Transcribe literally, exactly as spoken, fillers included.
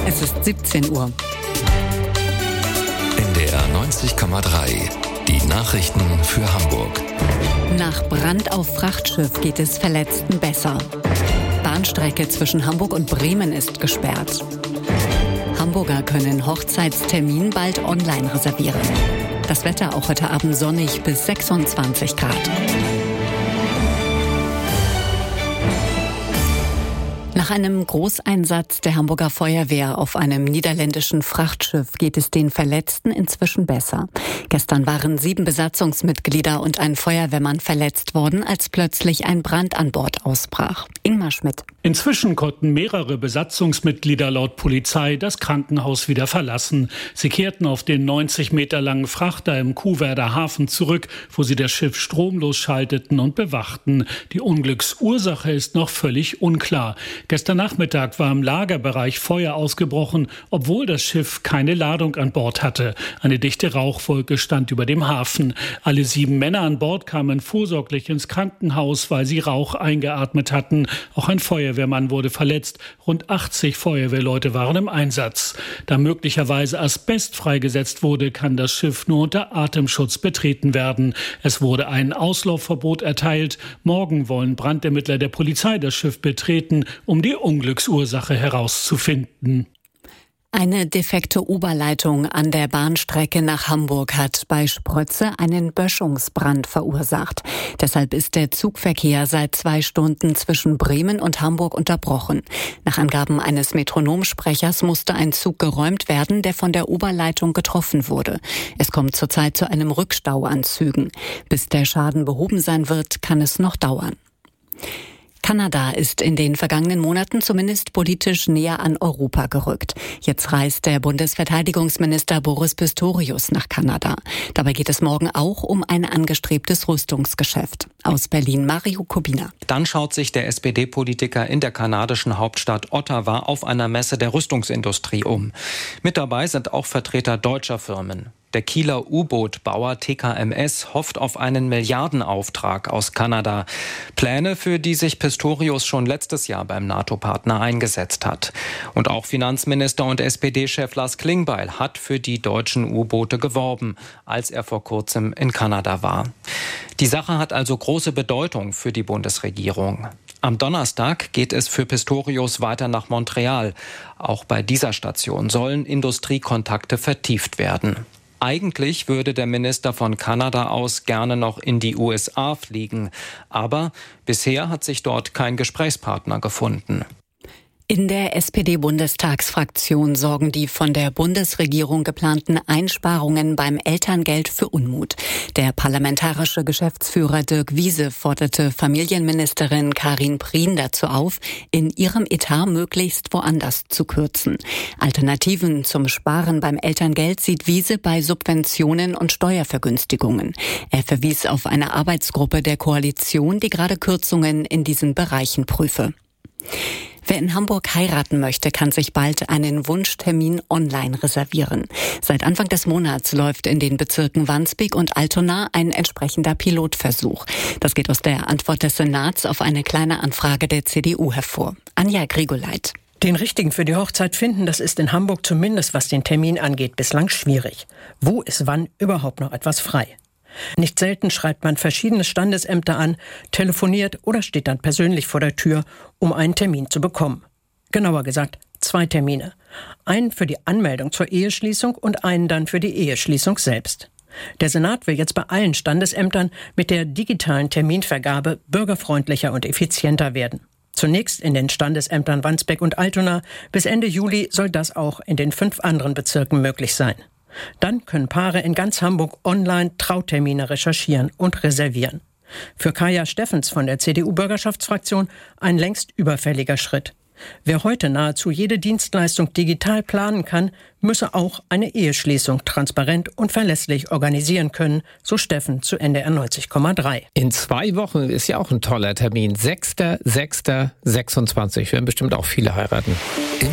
Es ist siebzehn Uhr. N D R neunzig Komma drei. Die Nachrichten für Hamburg. Nach Brand auf Frachtschiff geht es Verletzten besser. Bahnstrecke zwischen Hamburg und Bremen ist gesperrt. Hamburger können Hochzeitstermin bald online reservieren. Das Wetter auch heute Abend sonnig bis sechsundzwanzig Grad. Nach einem Großeinsatz der Hamburger Feuerwehr auf einem niederländischen Frachtschiff geht es den Verletzten inzwischen besser. Gestern waren sieben Besatzungsmitglieder und ein Feuerwehrmann verletzt worden, als plötzlich ein Brand an Bord ausbrach. Ingmar Schmidt. Inzwischen konnten mehrere Besatzungsmitglieder laut Polizei das Krankenhaus wieder verlassen. Sie kehrten auf den neunzig Meter langen Frachter im Kuhwerder Hafen zurück, wo sie das Schiff stromlos schalteten und bewachten. Die Unglücksursache ist noch völlig unklar. Gestern Nachmittag war im Lagerbereich Feuer ausgebrochen, obwohl das Schiff keine Ladung an Bord hatte. Eine dichte Rauchwolke stand über dem Hafen. Alle sieben Männer an Bord kamen vorsorglich ins Krankenhaus, weil sie Rauch eingeatmet hatten. Auch ein Feuerwehrmann wurde verletzt. Rund achtzig Feuerwehrleute waren im Einsatz. Da möglicherweise Asbest freigesetzt wurde, kann das Schiff nur unter Atemschutz betreten werden. Es wurde ein Auslaufverbot erteilt. Morgen wollen Brandermittler der Polizei das Schiff betreten, um die Unglücksursache herauszufinden. Eine defekte Oberleitung an der Bahnstrecke nach Hamburg hat bei Sprötze einen Böschungsbrand verursacht. Deshalb ist der Zugverkehr seit zwei Stunden zwischen Bremen und Hamburg unterbrochen. Nach Angaben eines Metronomsprechers musste ein Zug geräumt werden, der von der Oberleitung getroffen wurde. Es kommt zurzeit zu einem Rückstau an Zügen. Bis der Schaden behoben sein wird, kann es noch dauern. Kanada ist in den vergangenen Monaten zumindest politisch näher an Europa gerückt. Jetzt reist der Bundesverteidigungsminister Boris Pistorius nach Kanada. Dabei geht es morgen auch um ein angestrebtes Rüstungsgeschäft. Aus Berlin Mario Kubina. Dann schaut sich der S P D-Politiker in der kanadischen Hauptstadt Ottawa auf einer Messe der Rüstungsindustrie um. Mit dabei sind auch Vertreter deutscher Firmen. Der Kieler U-Boot-Bauer T K M S hofft auf einen Milliardenauftrag aus Kanada. Pläne, für die sich Pistorius schon letztes Jahr beim NATO-Partner eingesetzt hat. Und auch Finanzminister und S P D-Chef Lars Klingbeil hat für die deutschen U-Boote geworben, als er vor kurzem in Kanada war. Die Sache hat also große Bedeutung für die Bundesregierung. Am Donnerstag geht es für Pistorius weiter nach Montreal. Auch bei dieser Station sollen Industriekontakte vertieft werden. Eigentlich würde der Minister von Kanada aus gerne noch in die U S A fliegen. Aber bisher hat sich dort kein Gesprächspartner gefunden. In der S P D-Bundestagsfraktion sorgen die von der Bundesregierung geplanten Einsparungen beim Elterngeld für Unmut. Der parlamentarische Geschäftsführer Dirk Wiese forderte Familienministerin Karin Prien dazu auf, in ihrem Etat möglichst woanders zu kürzen. Alternativen zum Sparen beim Elterngeld sieht Wiese bei Subventionen und Steuervergünstigungen. Er verwies auf eine Arbeitsgruppe der Koalition, die gerade Kürzungen in diesen Bereichen prüfe. Wer in Hamburg heiraten möchte, kann sich bald einen Wunschtermin online reservieren. Seit Anfang des Monats läuft in den Bezirken Wandsbek und Altona ein entsprechender Pilotversuch. Das geht aus der Antwort des Senats auf eine kleine Anfrage der C D U hervor. Anja Grigoleit. Den Richtigen für die Hochzeit finden, das ist in Hamburg zumindest, was den Termin angeht, bislang schwierig. Wo ist wann überhaupt noch etwas frei? Nicht selten schreibt man verschiedene Standesämter an, telefoniert oder steht dann persönlich vor der Tür, um einen Termin zu bekommen. Genauer gesagt, zwei Termine. Einen für die Anmeldung zur Eheschließung und einen dann für die Eheschließung selbst. Der Senat will jetzt bei allen Standesämtern mit der digitalen Terminvergabe bürgerfreundlicher und effizienter werden. Zunächst in den Standesämtern Wandsbek und Altona. Bis Ende Juli soll das auch in den fünf anderen Bezirken möglich sein. Dann können Paare in ganz Hamburg online Trautermine recherchieren und reservieren. Für Kaya Steffens von der C D U-Bürgerschaftsfraktion ein längst überfälliger Schritt. Wer heute nahezu jede Dienstleistung digital planen kann, müsse auch eine Eheschließung transparent und verlässlich organisieren können, so Steffen zu N D R neunzig Komma drei. In zwei Wochen ist ja auch ein toller Termin. sechster sechster sechsundzwanzig. Werden bestimmt auch viele heiraten.